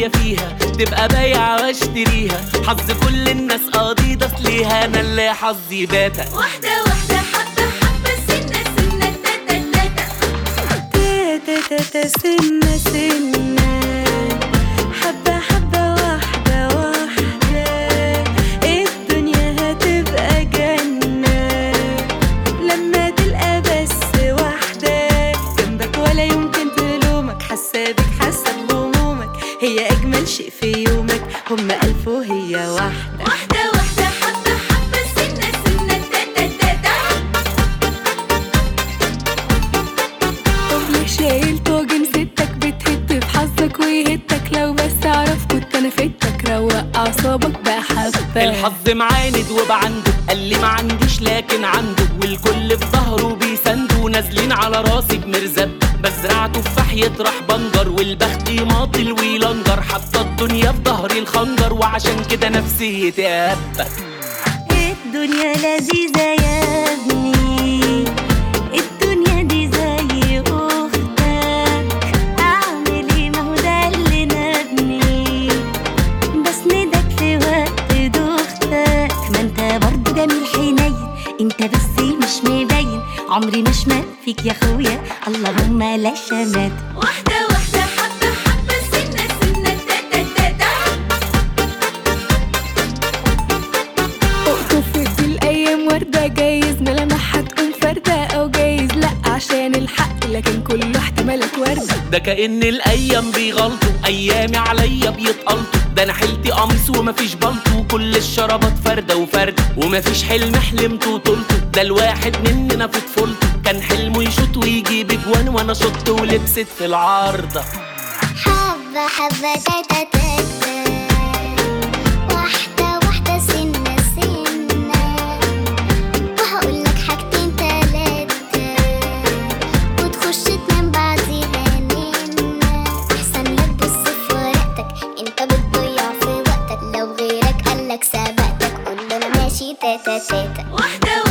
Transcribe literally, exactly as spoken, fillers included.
ليا فيها، تبقى بايعة واشتريها. حظ كل الناس قضيضة ليها، انا اللي حظي باتا. واحدة واحدة حبة حبة سنة سنة تاتا تاتا تاتا تاتا سنة سنة حبة حبة واحدة واحدة الدنيا هتبقى جنة لما تلقى بس واحدة جنبك ولا يمكن تلومك. حاسة بيك حاسة بهمومك، هي أجمل شيء في يومك. هم ألف وهي واحدة. واحدة واحدة حبة حبة سنة سنة تاتا تاتا. طب شايل طاجن ستك بتهد في حظك ويهدك. لو بس أعرف كنت أنا فدتك، روق أعصابك بحبة. الحظ معاند وبعنده، قال لي ما عنديش لكن عنده. والكل في ظهره بيسندوا، نازلين على راسي بمرزب. بزرع تفاح يطرح بنجر، والبخت يماطل ويلنجر. حاطه الدنيا في ظهري الخنجر، وعشان كده نفسيتي هبه. الدنيا لذيذة يا ابني، الدنيا دي زي أختك. أعمل إيه ما هو ده اللي نبني، بسندك في وقت دوختك. ما أنت برضه جميل حنين، أنت بس مش مبين. عمري ما شمت فيك يا أخويا، اللهم لا شمات. واحدة واحدة حبة حبة سنة سنة تاتا تاتا. اقطف في الأيام وردة، جايز ملامحها تكون فردة أو جايز لأ عشان الحق، لكن كله احتمالات وردة. ده كأن الأيام بيغلطوا، أيامي عليا بيتقلطوا. ده أنا حيلتي قميص ومفيش بلطو، كل الشرابات فردة وفردة. ومفيش حلم حلمته وطولته، ده الواحد مننا في طفولته كان حلمه يشوط ويجيب اجوان، وانا شط ولبست في العارضة. حبة حبة تاتا تاتا واحدة واحدة سنة سنة. وهقولك حاجتين تلاتة وتخش تنام بعديها ننا. أحسن لك بص في ورقتك، انت بتضيع في وقتك. لو غيرك قالك سبقتك قوله أنا ماشي تاتا تاتا. واحدة